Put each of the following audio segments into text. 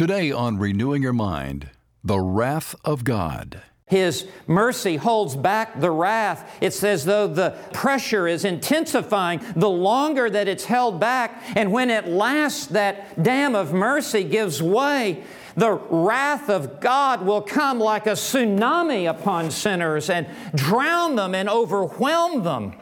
Today on Renewing Your Mind, the wrath of God. His mercy holds back the wrath. It's as though the pressure is intensifying the longer that it's held back. And when at last that dam of mercy gives way, the wrath of God will come like a tsunami upon sinners and drown them and overwhelm them.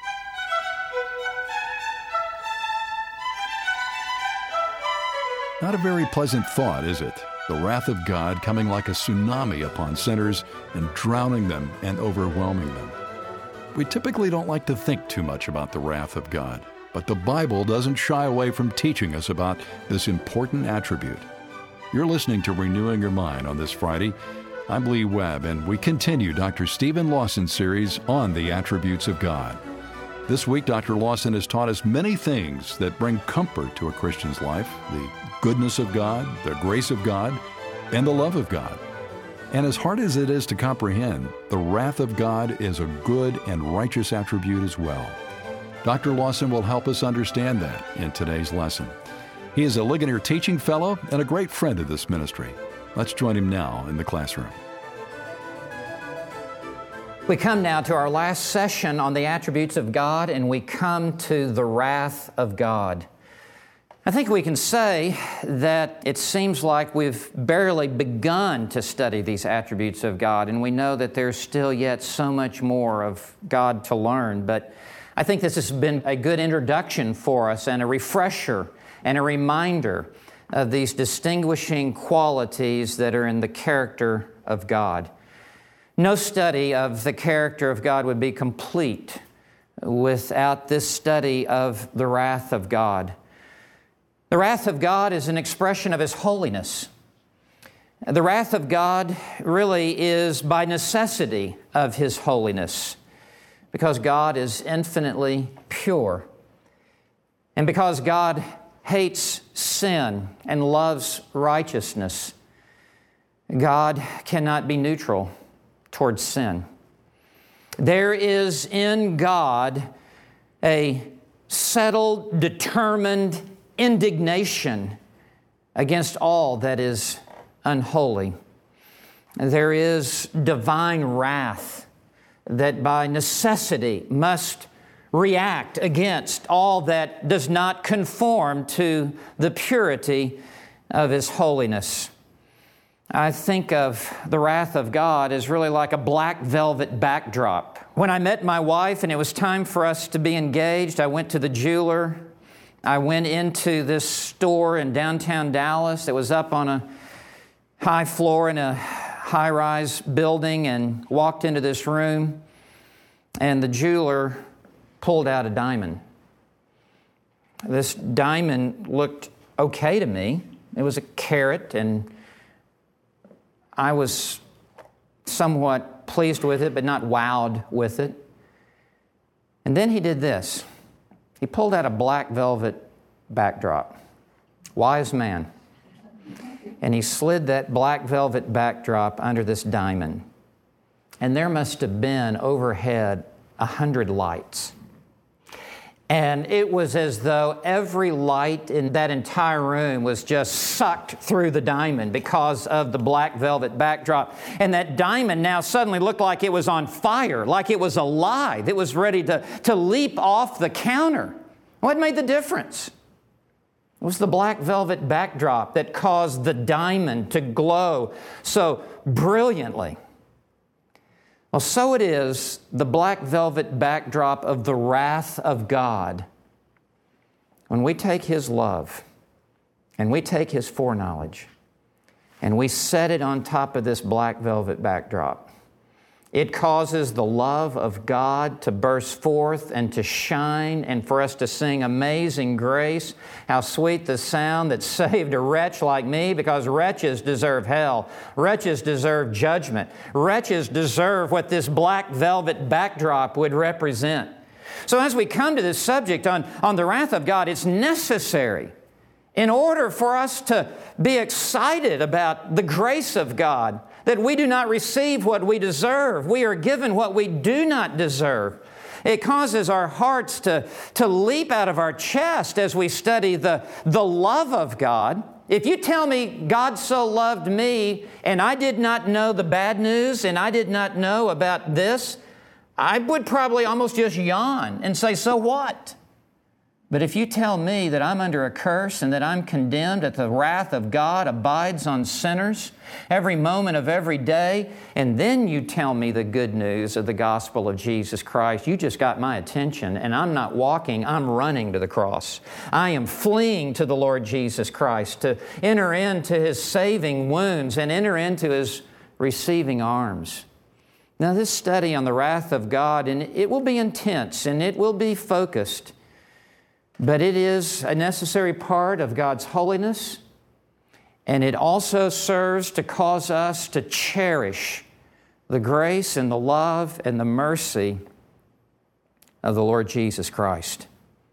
Not a very pleasant thought, is it? The wrath of God coming like a tsunami upon sinners and drowning them and overwhelming them. We typically don't like to think too much about the wrath of God, but the Bible doesn't shy away from teaching us about this important attribute. You're listening to Renewing Your Mind on this Friday. I'm Lee Webb, and we continue Dr. Stephen Lawson's series on the attributes of God. This week, Dr. Lawson has taught us many things that bring comfort to a Christian's life: the goodness of God, the grace of God, and the love of God. And as hard as it is to comprehend, the wrath of God is a good and righteous attribute as well. Dr. Lawson will help us understand that in today's lesson. He is a Ligonier Teaching Fellow and a great friend of this ministry. Let's join him now in the classroom. We come now to our last session on the attributes of God, and we come to the wrath of God. I think we can say that it seems like we've barely begun to study these attributes of God, and we know that there's still yet so much more of God to learn. But I think this has been a good introduction for us and a refresher and a reminder of these distinguishing qualities that are in the character of God. No study of the character of God would be complete without this study of the wrath of God. The wrath of God is an expression of His holiness. The wrath of God really is by necessity of His holiness, because God is infinitely pure. And because God hates sin and loves righteousness, God cannot be neutral towards sin. There is in God a settled, determined indignation against all that is unholy. There is divine wrath that by necessity must react against all that does not conform to the purity of His holiness. I think of the wrath of God as really like a black velvet backdrop. When I met my wife and it was time for us to be engaged, I went to the jeweler. I went into this store in downtown Dallas that was up on a high floor in a high-rise building and walked into this room, and the jeweler pulled out a diamond. This diamond looked okay to me. It was a carat, and I was somewhat pleased with it, but not wowed with it. And then he did this. He pulled out a black velvet backdrop. Wise man. And he slid that black velvet backdrop under this diamond. And there must have been overhead 100 lights. And it was as though every light in that entire room was just sucked through the diamond because of the black velvet backdrop. And that diamond now suddenly looked like it was on fire, like it was alive. It was ready to leap off the counter. What made the difference? It was the black velvet backdrop that caused the diamond to glow so brilliantly. Well, so it is the black velvet backdrop of the wrath of God. When we take His love and we take His foreknowledge and we set it on top of this black velvet backdrop, it causes the love of God to burst forth and to shine, and for us to sing Amazing Grace, how sweet the sound that saved a wretch like me, because wretches deserve hell. Wretches deserve judgment. Wretches deserve what this black velvet backdrop would represent. So as we come to this subject on the wrath of God, it's necessary in order for us to be excited about the grace of God, that we do not receive what we deserve. We are given what we do not deserve. It causes our hearts to leap out of our chest as we study the love of God If you tell me God so loved me and I did not know the bad news and I did not know about this, I would probably almost just yawn and say, so what? But if you tell me that I'm under a curse and that I'm condemned, that the wrath of God abides on sinners every moment of every day, and then you tell me the good news of the gospel of Jesus Christ, you just got my attention, and I'm not walking, I'm running to the cross. I am fleeing to the Lord Jesus Christ to enter into His saving wounds and enter into His receiving arms. Now, this study on the wrath of God, and it will be intense and it will be focused, but it is a necessary part of God's holiness, and it also serves to cause us to cherish the grace and the love and the mercy of the Lord Jesus Christ.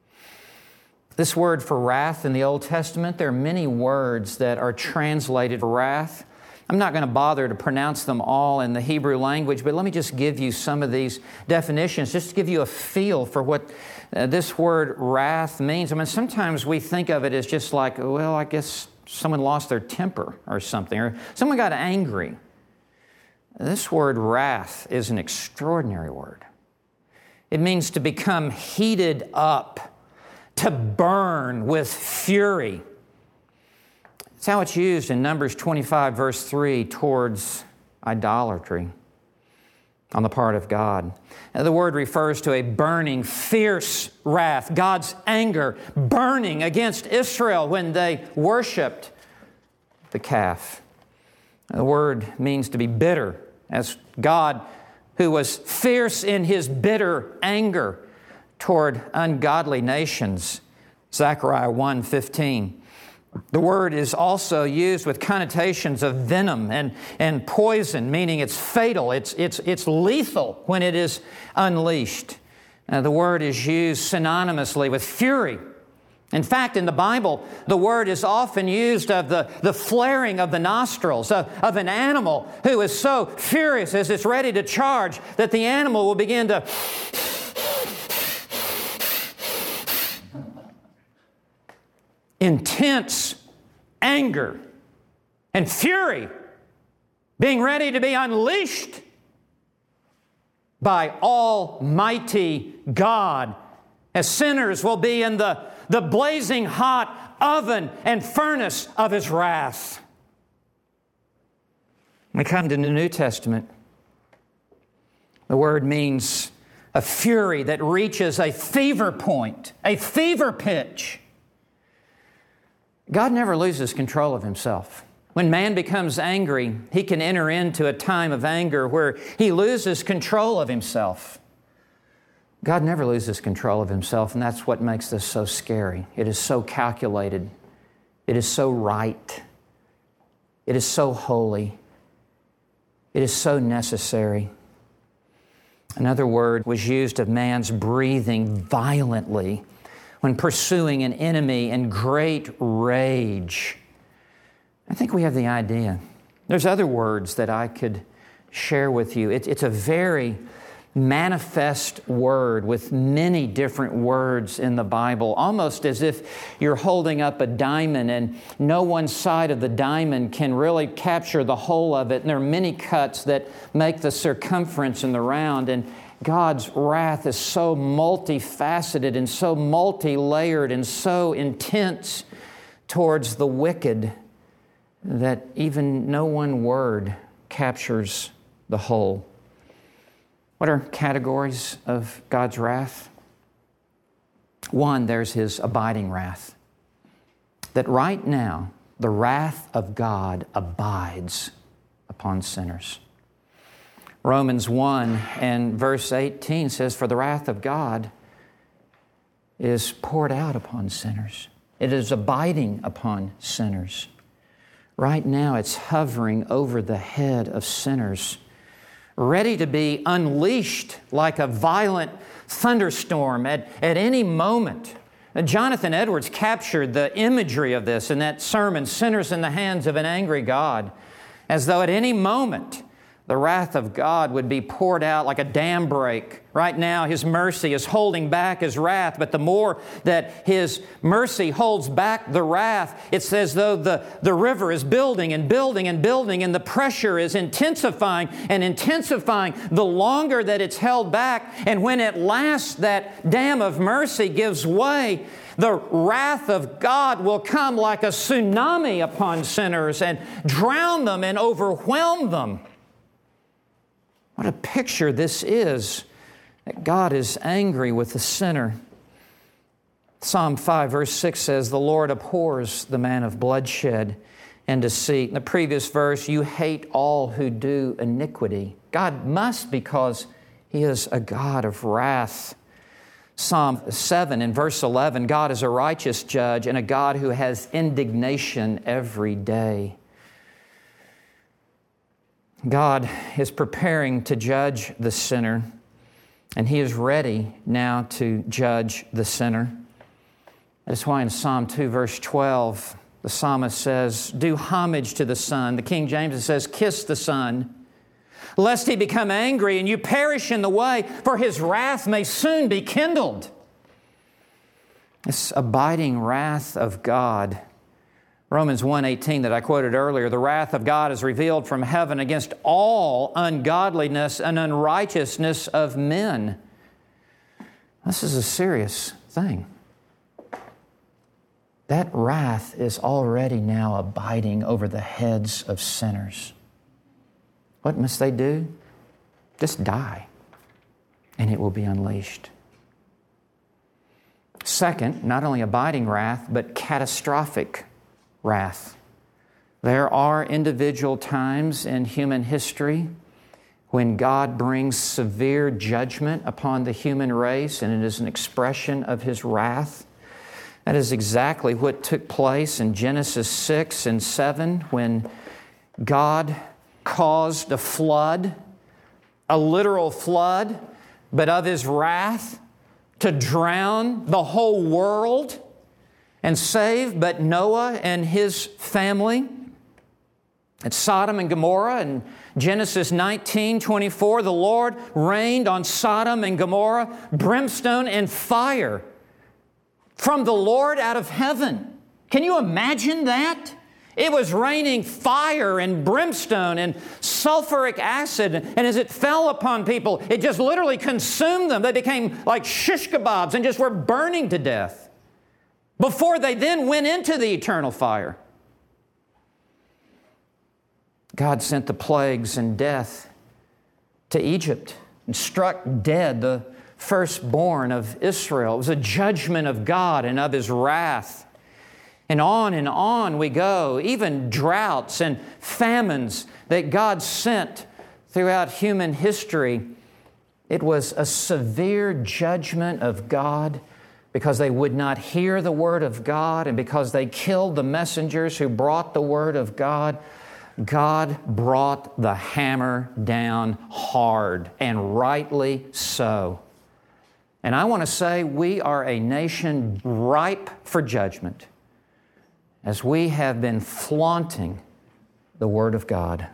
This word for wrath in the Old Testament, there are many words that are translated for wrath. I'm not going to bother to pronounce them all in the Hebrew language, but let me just give you some of these definitions, just to give you a feel for what this word wrath means. I mean, sometimes we think of it as just like, well, I guess someone lost their temper or something, or someone got angry. This word wrath is an extraordinary word. It means to become heated up, to burn with fury. It's how it's used in Numbers 25, verse 3, towards idolatry on the part of God. Now, the word refers to a burning, fierce wrath, God's anger burning against Israel when they worshiped the calf. The word means to be bitter, as God, who was fierce in His bitter anger toward ungodly nations. Zechariah 1:15. The word is also used with connotations of venom and poison, meaning it's fatal, it's lethal when it is unleashed. The word is used synonymously with fury. In fact, in the Bible, the word is often used of the flaring of the nostrils of an animal who is so furious as it's ready to charge that the animal will begin to intense anger and fury being ready to be unleashed by Almighty God, as sinners will be in the blazing hot oven and furnace of His wrath. When we come to the New Testament, the word means a fury that reaches a fever point, a fever pitch. God never loses control of Himself. When man becomes angry, he can enter into a time of anger where he loses control of himself. God never loses control of Himself, and that's what makes this so scary. It is so calculated. It is so right. It is so holy. It is so necessary. Another word was used of man's breathing violently when pursuing an enemy in great rage. I think we have the idea. There's other words that I could share with you. It's a very manifest word with many different words in the Bible, almost as if you're holding up a diamond and no one side of the diamond can really capture the whole of it. And there are many cuts that make the circumference and the round. And God's wrath is so multifaceted and so multi-layered and so intense towards the wicked that even no one word captures the whole. What are categories of God's wrath? One, there's His abiding wrath. That right now, the wrath of God abides upon sinners. Romans 1 and verse 18 says, "For the wrath of God is poured out upon sinners." It is abiding upon sinners. Right now, it's hovering over the head of sinners, ready to be unleashed like a violent thunderstorm at any moment. Jonathan Edwards captured the imagery of this in that sermon, "Sinners in the Hands of an Angry God," as though at any moment The wrath of God would be poured out like a dam break. Right now, His mercy is holding back His wrath, but the more that His mercy holds back the wrath, it's as though the river is building and building and building, and the pressure is intensifying and intensifying the longer that it's held back. And when at last that dam of mercy gives way, the wrath of God will come like a tsunami upon sinners and drown them and overwhelm them. What a picture this is, that God is angry with the sinner. Psalm 5 verse 6 says, "The Lord abhors the man of bloodshed and deceit." In the previous verse, "You hate all who do iniquity." God must, because He is a God of wrath. Psalm 7 in verse 11, God is a righteous judge and a God who has indignation every day. God is preparing to judge the sinner, and He is ready now to judge the sinner. That's why in Psalm 2, verse 12, the psalmist says, "Do homage to the Son." The King James says, "Kiss the Son, lest He become angry and you perish in the way, for His wrath may soon be kindled." This abiding wrath of God. Romans 1:18 that I quoted earlier, "The wrath of God is revealed from heaven against all ungodliness and unrighteousness of men." This is a serious thing. That wrath is already now abiding over the heads of sinners. What must they do? Just die, and it will be unleashed. Second, not only abiding wrath, but catastrophic wrath. There are individual times in human history when God brings severe judgment upon the human race, and it is an expression of His wrath. That is exactly what took place in Genesis 6 and 7 when God caused a flood, a literal flood, but of His wrath to drown the whole world and save but Noah and his family. At Sodom and Gomorrah in Genesis 19:24, the Lord rained on Sodom and Gomorrah brimstone and fire from the Lord out of heaven. Can you imagine that? It was raining fire and brimstone and sulfuric acid, and as it fell upon people, it just literally consumed them. They became like shish kebabs and just were burning to death before they then went into the eternal fire. God sent the plagues and death to Egypt and struck dead the firstborn of Israel. It was a judgment of God and of His wrath. And on we go, even droughts and famines that God sent throughout human history. It was a severe judgment of God because they would not hear the Word of God, and because they killed the messengers who brought the Word of God. God brought the hammer down hard, and rightly so. And I want to say we are a nation ripe for judgment as we have been flaunting the Word of God.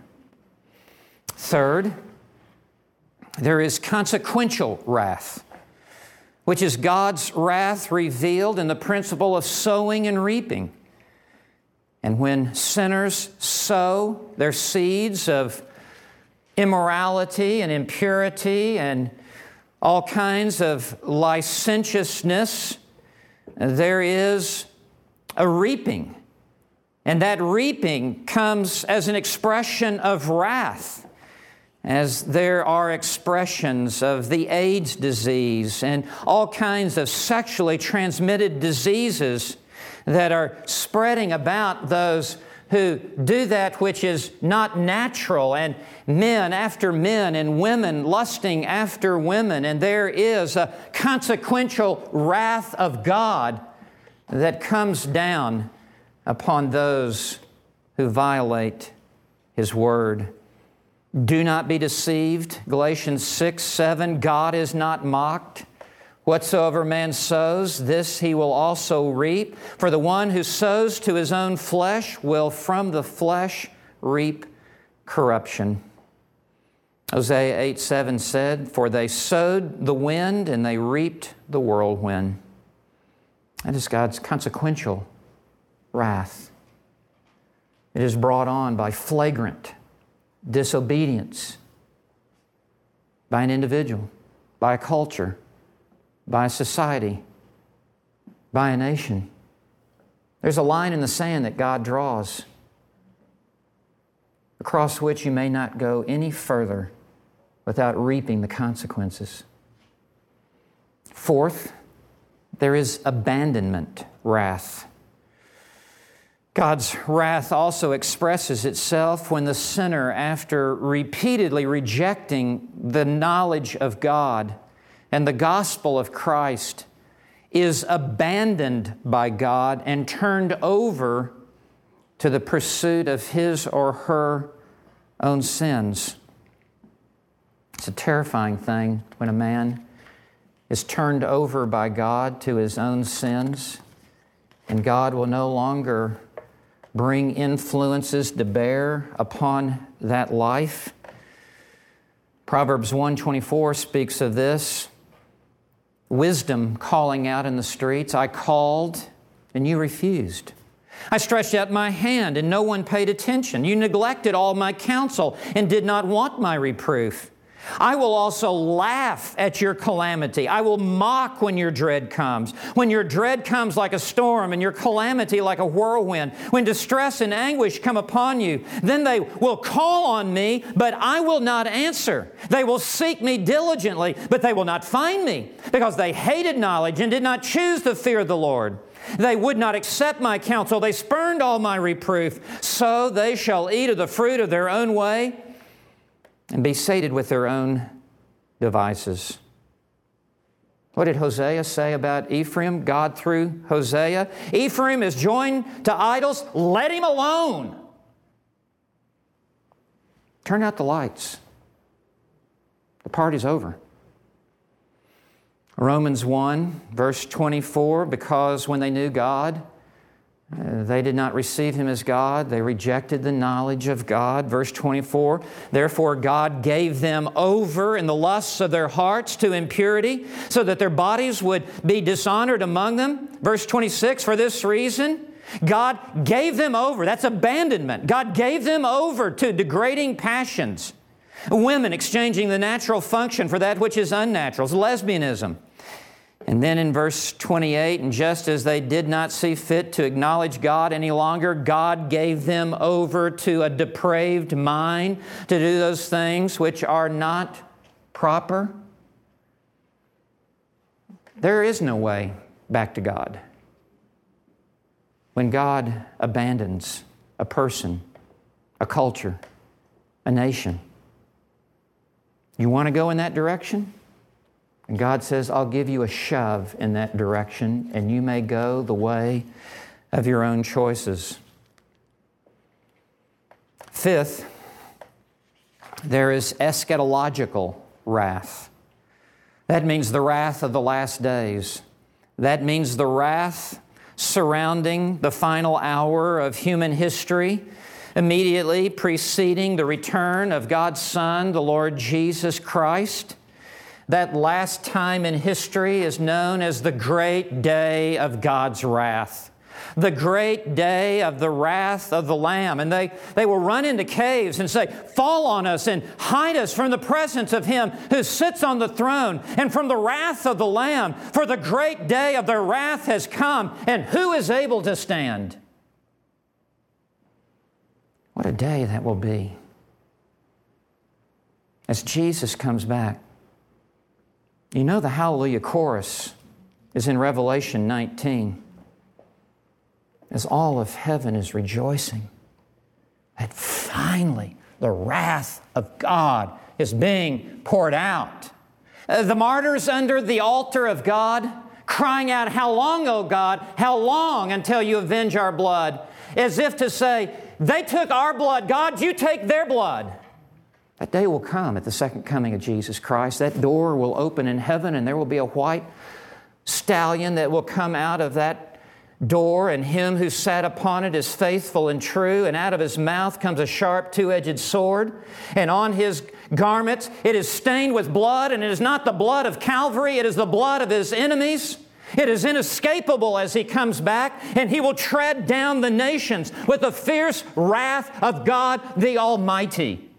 Third, there is consequential wrath, which is God's wrath revealed in the principle of sowing and reaping. And when sinners sow their seeds of immorality and impurity and all kinds of licentiousness, there is a reaping. And that reaping comes as an expression of wrath, as there are expressions of the AIDS disease and all kinds of sexually transmitted diseases that are spreading about those who do that which is not natural, and men after men and women lusting after women. And there is a consequential wrath of God that comes down upon those who violate His Word. Do not be deceived. Galatians 6:7, God is not mocked. Whatsoever man sows, this he will also reap. For the one who sows to his own flesh will from the flesh reap corruption. Hosea 8:7 said, "For they sowed the wind and they reaped the whirlwind." That is God's consequential wrath. It is brought on by flagrant disobedience by an individual, by a culture, by a society, by a nation. There's a line in the sand that God draws, across which you may not go any further without reaping the consequences. Fourth, there is abandonment wrath. God's wrath also expresses itself when the sinner, after repeatedly rejecting the knowledge of God and the gospel of Christ, is abandoned by God and turned over to the pursuit of his or her own sins. It's a terrifying thing when a man is turned over by God to his own sins, and God will no longer bring influences to bear upon that life. Proverbs 1:24 speaks of this. Wisdom calling out in the streets, "I called and you refused. I stretched out my hand and no one paid attention. You neglected all my counsel and did not want my reproof. I will also laugh at your calamity. I will mock when your dread comes. When your dread comes like a storm and your calamity like a whirlwind, when distress and anguish come upon you, then they will call on me, but I will not answer. They will seek me diligently, but they will not find me, because they hated knowledge and did not choose the fear of the Lord. They would not accept my counsel. They spurned all my reproof. So they shall eat of the fruit of their own way and be sated with their own devices." What did Hosea say about Ephraim? God through Hosea. "Ephraim is joined to idols. Let him alone. Turn out the lights. The party's over." Romans 1, verse 24, "Because when they knew God, they did not receive Him as God. They rejected the knowledge of God." Verse 24, "Therefore God gave them over in the lusts of their hearts to impurity, so that their bodies would be dishonored among them." Verse 26, "For this reason, God gave them over." That's abandonment. God gave them over to degrading passions. Women exchanging the natural function for that which is unnatural. It's lesbianism. And then in verse 28, "And just as they did not see fit to acknowledge God any longer, God gave them over to a depraved mind to do those things which are not proper." There is no way back to God when God abandons a person, a culture, a nation. You want to go in that direction? And God says, "I'll give you a shove in that direction, and you may go the way of your own choices." Fifth, there is eschatological wrath. That means the wrath of the last days. That means the wrath surrounding the final hour of human history, immediately preceding the return of God's Son, the Lord Jesus Christ. That last time in history is known as the great day of God's wrath. The great day of the wrath of the Lamb. And they will run into caves and say, "Fall on us and hide us from the presence of Him who sits on the throne and from the wrath of the Lamb. For the great day of their wrath has come, and who is able to stand?" What a day that will be as Jesus comes back. You know the Hallelujah chorus is in Revelation 19. As all of heaven is rejoicing that finally the wrath of God is being poured out. The martyrs under the altar of God crying out, "How long, O God? How long until you avenge our blood?" As if to say, they took our blood, God, you take their blood. That day will come at the second coming of Jesus Christ. That door will open in heaven, and there will be a white stallion that will come out of that door, and him who sat upon it is faithful and true, and out of his mouth comes a sharp two-edged sword, and on his garments it is stained with blood, and it is not the blood of Calvary, it is the blood of his enemies. It is inescapable as he comes back, and he will tread down the nations with the fierce wrath of God the Almighty.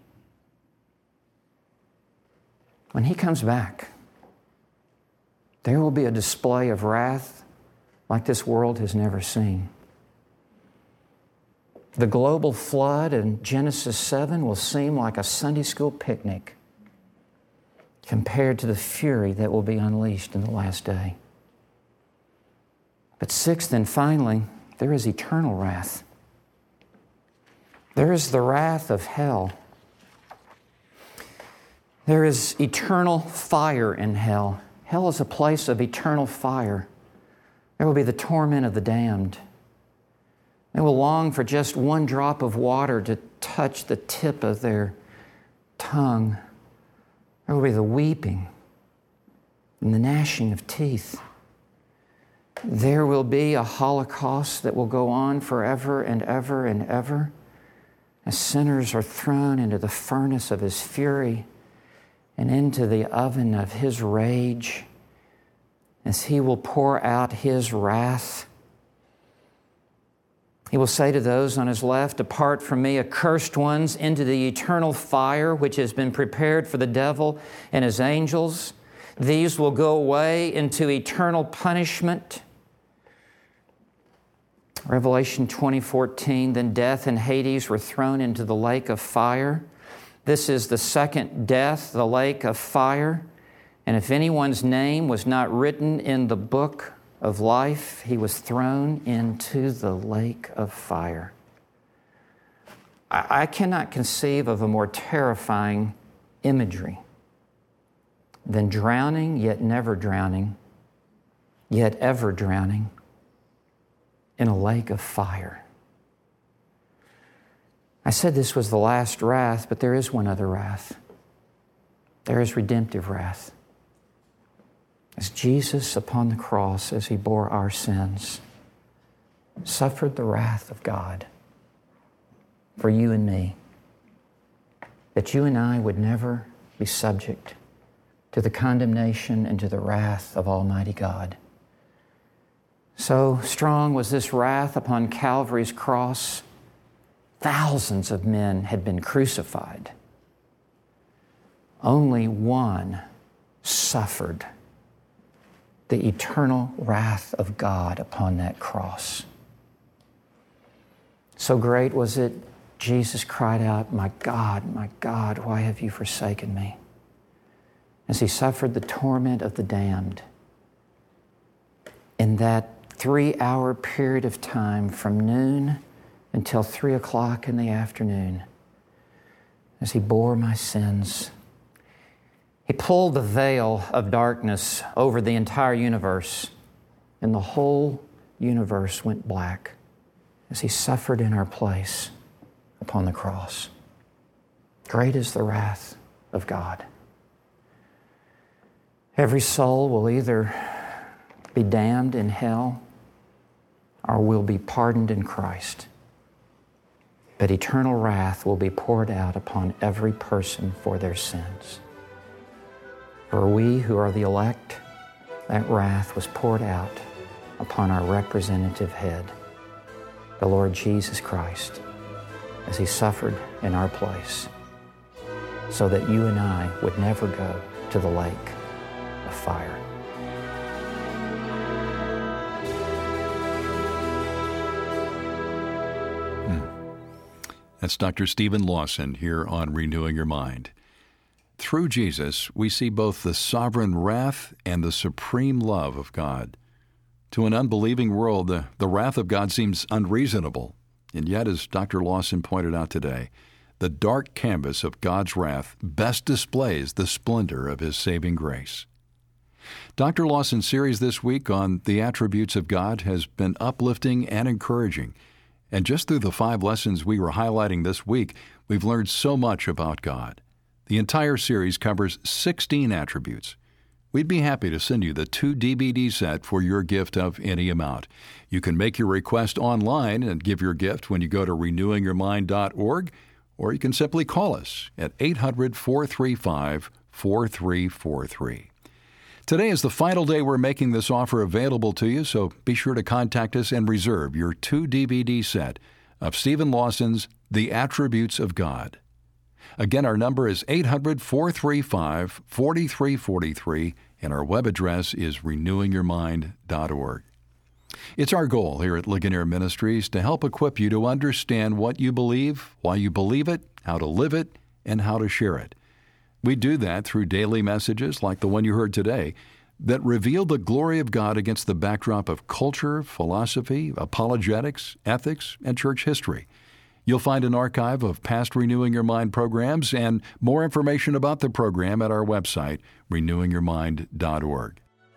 When he comes back, there will be a display of wrath like this world has never seen. The global flood in Genesis 7 will seem like a Sunday school picnic compared to the fury that will be unleashed in the last day. But sixth and finally, there is eternal wrath. There is the wrath of hell. There is eternal fire in hell. Hell is a place of eternal fire. There will be the torment of the damned. They will long for just one drop of water to touch the tip of their tongue. There will be the weeping and the gnashing of teeth. There will be a holocaust that will go on forever and ever and ever as sinners are thrown into the furnace of His fury and into the oven of His rage as He will pour out His wrath. He will say to those on His left, "Depart from me, accursed ones, into the eternal fire which has been prepared for the devil and his angels. These will go away into eternal punishment." Revelation 20:14, "Then death and Hades were thrown into the lake of fire." This is the second death, the lake of fire. "And if anyone's name was not written in the book of life, he was thrown into the lake of fire." I cannot conceive of a more terrifying imagery than drowning, yet never drowning, yet ever drowning in a lake of fire. I said this was the last wrath, but there is one other wrath. There is redemptive wrath. As Jesus upon the cross, as He bore our sins, suffered the wrath of God for you and me, that you and I would never be subject to the condemnation and to the wrath of Almighty God. So strong was this wrath upon Calvary's cross, thousands of men had been crucified. Only one suffered the eternal wrath of God upon that cross. So great was it, Jesus cried out, my God, why have you forsaken me?" As He suffered the torment of the damned in that 3-hour period of time from noon until 3 o'clock in the afternoon, as He bore my sins. He pulled the veil of darkness over the entire universe, and the whole universe went black as He suffered in our place upon the cross. Great is the wrath of God. Every soul will either be damned in hell or will be pardoned in Christ. But eternal wrath will be poured out upon every person for their sins. For we who are the elect, that wrath was poured out upon our representative head, the Lord Jesus Christ, as He suffered in our place, so that you and I would never go to the lake of fire. That's Dr. Stephen Lawson here on Renewing Your Mind. Through Jesus, we see both the sovereign wrath and the supreme love of God. To an unbelieving world, the wrath of God seems unreasonable. And yet, as Dr. Lawson pointed out today, the dark canvas of God's wrath best displays the splendor of His saving grace. Dr. Lawson's series this week on the attributes of God has been uplifting and encouraging. And just through the 5 lessons we were highlighting this week, we've learned so much about God. The entire series covers 16 attributes. we'd be happy to send you the 2 DVD set for your gift of any amount. You can make your request online and give your gift when you go to renewingyourmind.org, or you can simply call us at 800-435-4343. Today is the final day we're making this offer available to you, so be sure to contact us and reserve your 2 DVD set of Stephen Lawson's The Attributes of God. Again, our number is 800-435-4343, and our web address is renewingyourmind.org. It's our goal here at Ligonier Ministries to help equip you to understand what you believe, why you believe it, how to live it, and how to share it. We do that through daily messages like the one you heard today that reveal the glory of God against the backdrop of culture, philosophy, apologetics, ethics, and church history. You'll find an archive of past Renewing Your Mind programs and more information about the program at our website, renewingyourmind.org.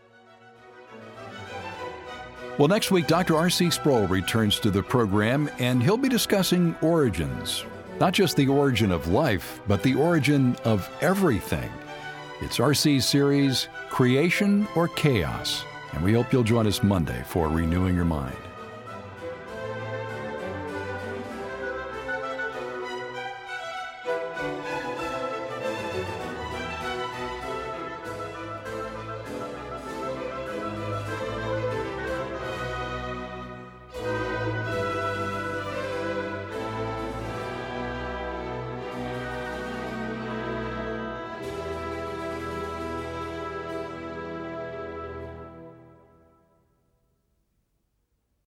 Well, next week, Dr. R.C. Sproul returns to the program, and he'll be discussing origins. Not just the origin of life, but the origin of everything. It's R.C.'s series, Creation or Chaos, and we hope you'll join us Monday for Renewing Your Mind.